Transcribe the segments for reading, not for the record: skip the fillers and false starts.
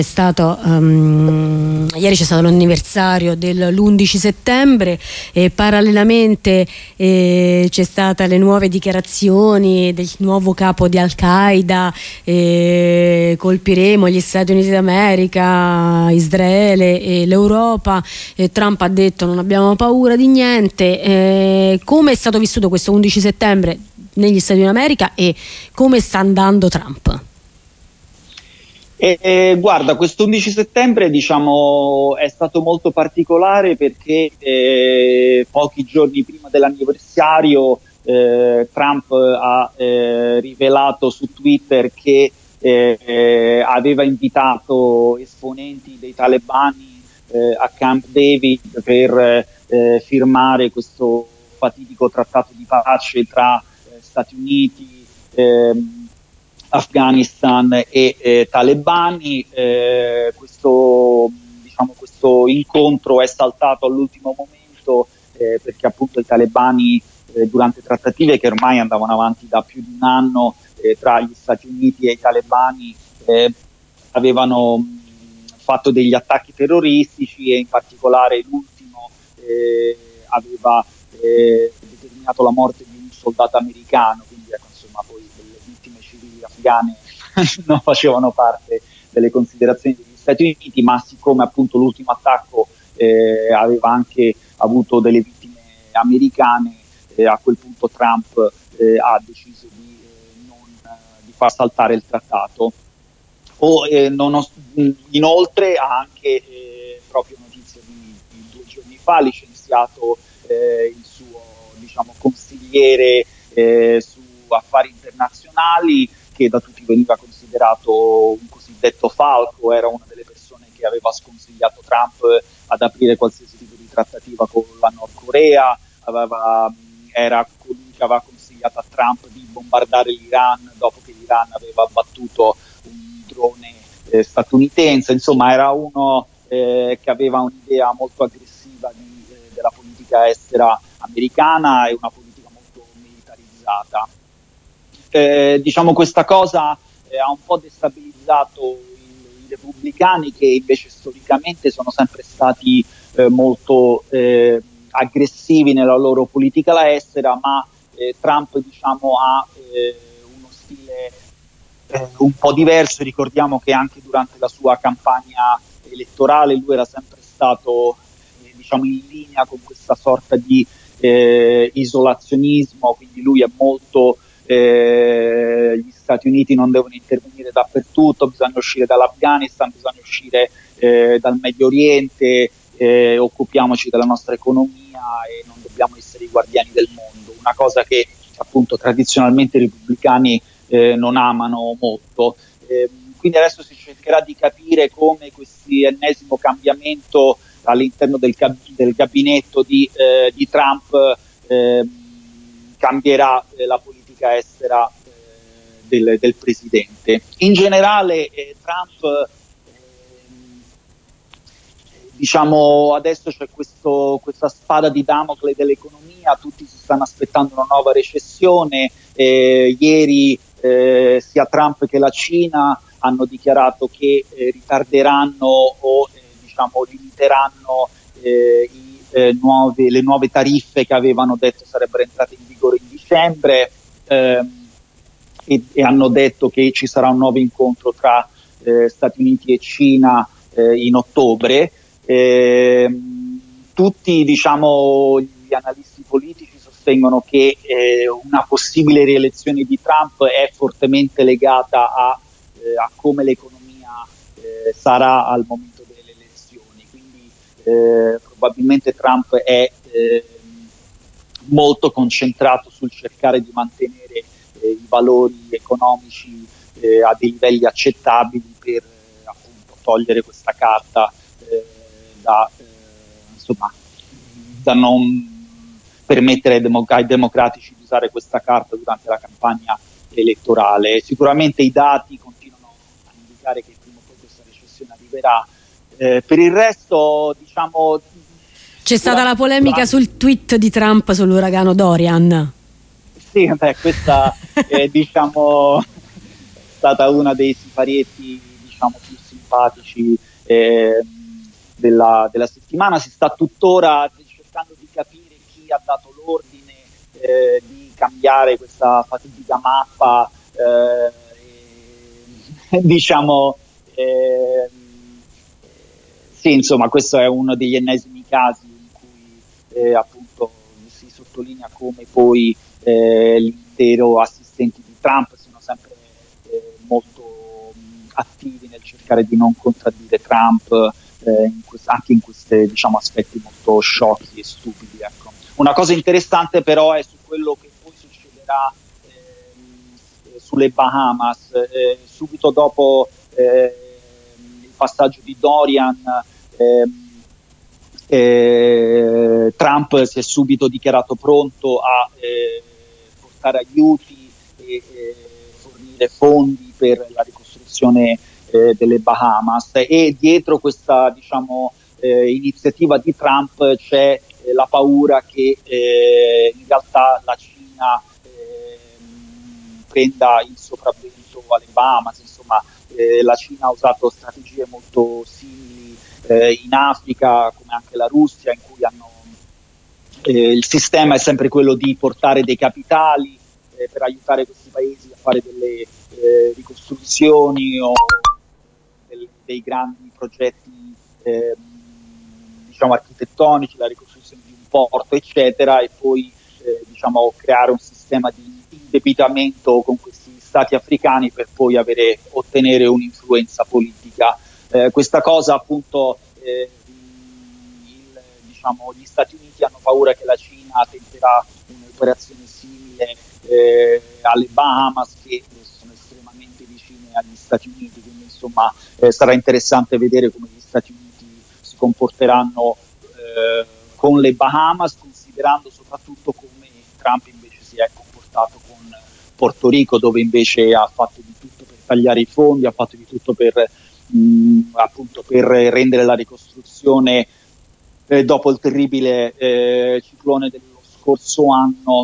Ieri c'è stato l'anniversario dell'11 settembre e parallelamente c'è stata le nuove dichiarazioni del nuovo capo di Al-Qaeda, colpiremo gli Stati Uniti d'America, Israele e l'Europa. Trump ha detto non abbiamo paura di niente. Come è stato vissuto questo 11 settembre negli Stati Uniti d'America e come sta andando Trump? Guarda, questo 11 settembre diciamo è stato molto particolare perché pochi giorni prima dell'anniversario Trump ha rivelato su Twitter che aveva invitato esponenti dei talebani a Camp David per firmare questo fatidico trattato di pace tra Stati Uniti, Afghanistan e talebani. Questo incontro è saltato all'ultimo momento perché appunto i talebani durante trattative che ormai andavano avanti da più di un anno tra gli Stati Uniti e i talebani avevano fatto degli attacchi terroristici e in particolare l'ultimo aveva determinato la morte di un soldato americano, quindi ecco, insomma poi le vittime civili afghane non facevano parte delle considerazioni degli Stati Uniti, ma siccome appunto l'ultimo attacco aveva anche avuto delle vittime americane, a quel punto Trump ha deciso di far saltare il trattato. Inoltre ha anche proprio notizia di 2 giorni fa licenziato il suo consigliere su affari internazionali, che da tutti veniva considerato un cosiddetto falco, era una delle persone che aveva sconsigliato Trump ad aprire qualsiasi tipo di trattativa con la Nord Corea, era colui che aveva consigliato a Trump di bombardare l'Iran dopo che l'Iran aveva abbattuto un drone statunitense. Insomma, era uno che aveva un'idea molto aggressiva della politica estera americana e una politica molto militarizzata. Questa cosa ha un po' destabilizzato i repubblicani, che invece storicamente sono sempre stati molto aggressivi nella loro politica estera, ma Trump ha uno stile un po' diverso. Ricordiamo che anche durante la sua campagna elettorale lui era sempre stato in linea con questa sorta di isolazionismo, quindi lui è molto gli Stati Uniti non devono intervenire dappertutto, bisogna uscire dall'Afghanistan, bisogna uscire dal Medio Oriente, occupiamoci della nostra economia e non dobbiamo essere i guardiani del mondo, una cosa che appunto tradizionalmente i repubblicani non amano molto. Quindi adesso si cercherà di capire come questo ennesimo cambiamento all'interno del gabinetto di Trump cambierà la politica estera del presidente. In generale Trump adesso c'è questa spada di Damocle dell'economia, tutti si stanno aspettando una nuova recessione. Ieri sia Trump che la Cina hanno dichiarato che ritarderanno o limiteranno le nuove tariffe che avevano detto sarebbero entrate in vigore in dicembre, e hanno detto che ci sarà un nuovo incontro tra Stati Uniti e Cina in ottobre. Tutti gli analisti politici sostengono che una possibile rielezione di Trump è fortemente legata a come l'economia sarà al momento delle elezioni, quindi probabilmente Trump è molto concentrato sul cercare di mantenere i valori economici a dei livelli accettabili per appunto togliere questa carta da non permettere ai democratici di usare questa carta durante la campagna elettorale. Sicuramente i dati continuano a indicare che prima o poi questa recessione arriverà. Per il resto, c'è stata la polemica sul tweet di Trump sull'uragano Dorian. Sì, questa è stata una dei siparietti più simpatici della settimana. Si sta tuttora cercando di capire chi ha dato l'ordine di cambiare questa fatidica mappa, diciamo, sì, insomma, questo è uno degli ennesimi casi in cui appunto si sottolinea come poi l'intero assistenti di Trump siano sempre molto attivi nel cercare di non contraddire Trump anche in questi, diciamo, aspetti molto sciocchi e stupidi, ecco. Una cosa interessante però è su quello che poi succederà sulle Bahamas, subito dopo il passaggio di Dorian. Trump si è subito dichiarato pronto a portare aiuti e fornire fondi per la ricostruzione delle Bahamas, e dietro questa, diciamo, iniziativa di Trump c'è la paura che in realtà la Cina prenda il sopravvento alle Bahamas. Insomma, la Cina ha usato strategie molto simili in Africa, come anche la Russia, in cui il sistema è sempre quello di portare dei capitali per aiutare questi paesi a fare delle ricostruzioni o dei grandi progetti diciamo architettonici, la ricostruzione di un porto, eccetera, e poi diciamo creare un sistema di indebitamento con questi stati africani per poi ottenere un'influenza politica. Questa cosa appunto diciamo, gli Stati Uniti hanno paura che la Cina tenterà un'operazione simile alle Bahamas, che sono estremamente vicine agli Stati Uniti, quindi insomma sarà interessante vedere come gli Stati Uniti si comporteranno con le Bahamas, considerando soprattutto come Trump invece si è comportato con Porto Rico, dove invece ha fatto di tutto per tagliare i fondi, ha fatto di tutto per appunto per rendere la ricostruzione dopo il terribile ciclone dello scorso anno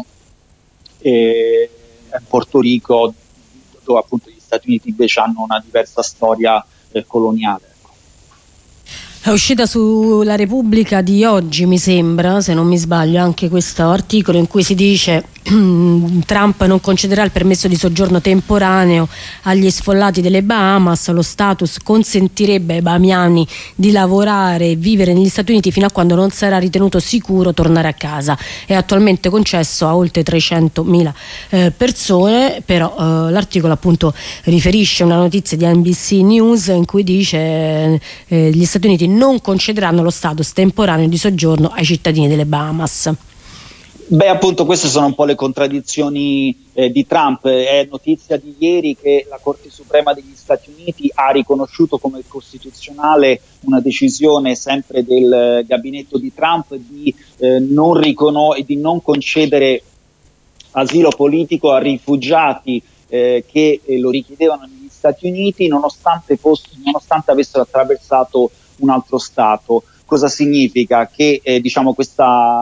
Porto Rico, dove appunto gli Stati Uniti invece hanno una diversa storia coloniale. È uscita sulla Repubblica di oggi, mi sembra, se non mi sbaglio, anche questo articolo in cui si dice Trump non concederà il permesso di soggiorno temporaneo agli sfollati delle Bahamas, lo status consentirebbe ai bahamiani di lavorare e vivere negli Stati Uniti fino a quando non sarà ritenuto sicuro tornare a casa. È attualmente concesso a oltre 300.000 persone, però l'articolo appunto riferisce una notizia di NBC News in cui dice gli Stati Uniti non concederanno lo status temporaneo di soggiorno ai cittadini delle Bahamas. Beh, appunto, queste sono un po' le contraddizioni di Trump. È notizia di ieri che la Corte Suprema degli Stati Uniti ha riconosciuto come costituzionale una decisione sempre del gabinetto di Trump di non concedere asilo politico a rifugiati che lo richiedevano negli Stati Uniti, nonostante avessero attraversato un altro Stato. Cosa significa? Che diciamo questa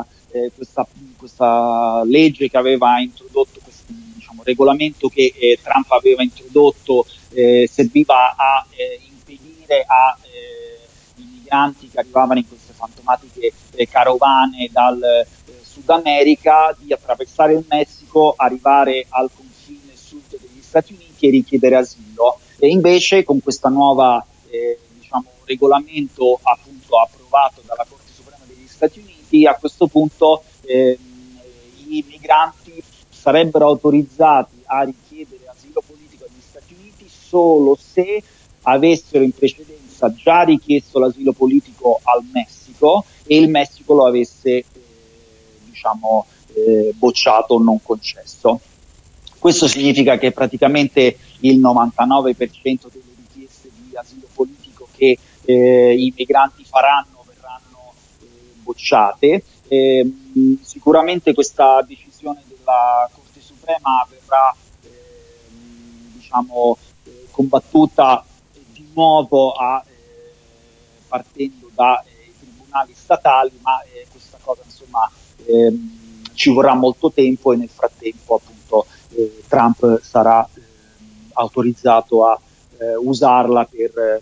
legge che aveva introdotto, questo diciamo, regolamento che Trump aveva introdotto, serviva a impedire ai migranti che arrivavano in queste fantomatiche carovane dal Sud America di attraversare il Messico, arrivare al confine sud degli Stati Uniti e richiedere asilo. E invece con questa nuova diciamo, regolamento appunto approvato dalla Corte Suprema degli Stati Uniti, a questo punto i migranti sarebbero autorizzati a richiedere asilo politico agli Stati Uniti solo se avessero in precedenza già richiesto l'asilo politico al Messico e il Messico lo avesse diciamo bocciato o non concesso. Questo significa che praticamente il 99% delle richieste di asilo politico che i migranti faranno verranno bocciate. Sicuramente questa decisione della Corte Suprema verrà diciamo, combattuta di nuovo partendo dai tribunali statali, ma questa cosa insomma ci vorrà molto tempo e nel frattempo appunto Trump sarà autorizzato a usarla per